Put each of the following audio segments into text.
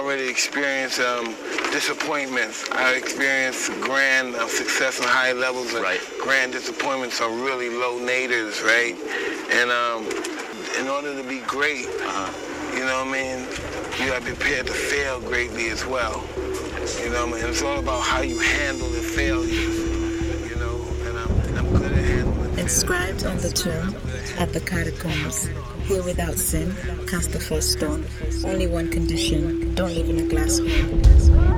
already experienced disappointments. I experienced grand success on high levels, and grand disappointments on really low naders, right? And in order to be great, you know what I mean, you got to be prepared to fail greatly as well. You know what I mean? It's all about how you handle the failures, you know, and I'm good at handling Inscribed on the tomb at the catacombs, here without sin, cast the first stone. Only one condition, don't live in a glass hole.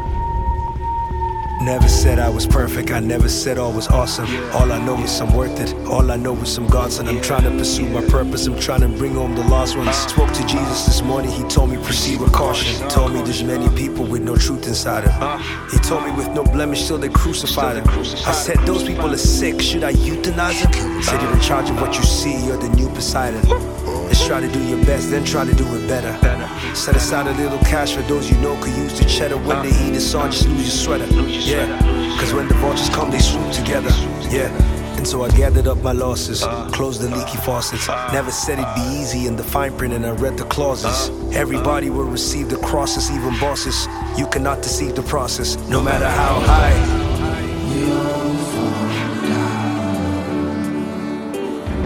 Never said I was perfect, I never said all was awesome. All I know is I'm worth it, all I know is I'm God's son. I'm trying to pursue my purpose, I'm trying to bring home the lost ones. Spoke to Jesus this morning, he told me proceed with caution. Told me there's many people with no truth inside them. He told me with no blemish till they crucified him. I said those people are sick, should I euthanize them? He said you're in charge of what you see, you're the new Poseidon. Let's try to do your best, then try to do it better. Set aside a little cash for those you know could use the cheddar. When they eat it's on, just lose your sweater. Yeah, cause when the vultures come, they swoop together. Yeah, and so I gathered up my losses, closed the leaky faucets. Never said it'd be easy in the fine print, and I read the clauses. Everybody will receive the crosses, even bosses. You cannot deceive the process, no matter how high. We all fall down.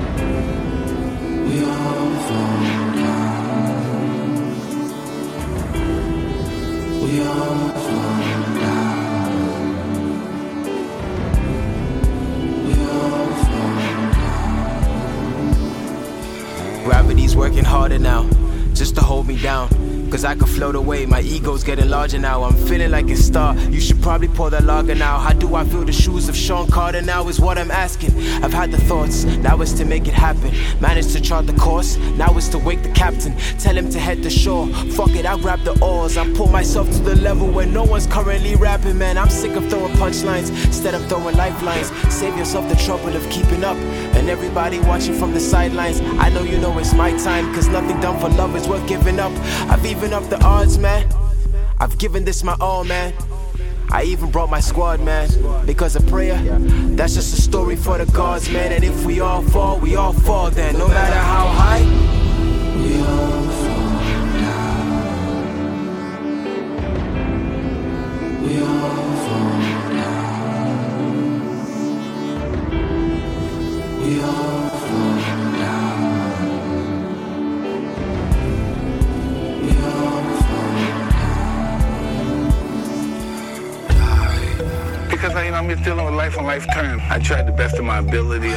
We all fall down. We all fall down. Gravity's working harder now, just to hold me down. Cause I can float away, my ego's getting larger now. I'm feeling like a star, you should probably pour that lager now. How do I feel the shoes of Sean Carter now is what I'm asking. I've had the thoughts, now it's to make it happen. Managed to chart the course, now it's to wake the captain. Tell him to head to shore, fuck it, I'll grab the oars. I pull myself to the level where no one's currently rapping, man. I'm sick of throwing punchlines, instead of throwing lifelines. Save yourself the trouble of keeping up, and everybody watching from the sidelines. I know you know it's my time, cause nothing done for love is worth giving up. I've even up the odds, man. I've given this my all, man. I even brought my squad, man. Because of prayer, that's just a story for the gods, man. And if we all fall then. No matter how high, we all fall down. We all fall down. We all fall down. Because I'm just dealing with life on life terms. I tried the best of my ability.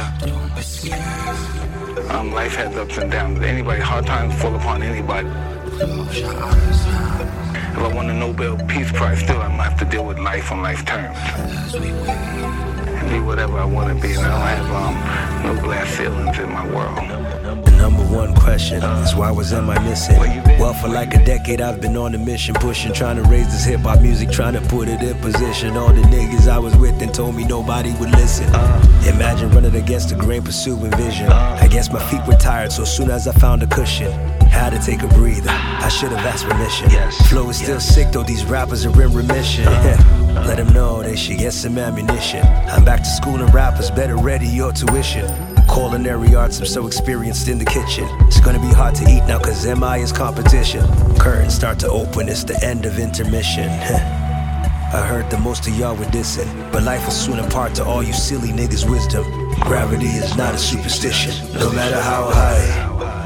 Life has ups and downs. Anybody, hard times fall upon anybody. If I won the Nobel Peace Prize, still I'm gonna have to deal with life on life terms. And be whatever I want to be. And I don't have no glass ceilings in my world. The number one question is why was I missing? Well, for like a decade I've been on a mission, pushing, trying to raise this hip-hop music, trying to put it in position. All the niggas I was with and told me nobody would listen. Imagine running against the grain, pursuing vision. I guess my feet were tired, so soon as I found a cushion, had to take a breather. I should have asked permission. Flow is still sick though, these rappers are in remission. Let them know they should get some ammunition. I'm back to school and rappers, better ready your tuition. Culinary arts, I'm so experienced in the kitchen. It's gonna be hard to eat now cause MI is competition. Curtains start to open, it's the end of intermission. I heard that most of y'all were dissing, but life will soon impart to all you silly niggas wisdom. Gravity is not a superstition, no matter how high.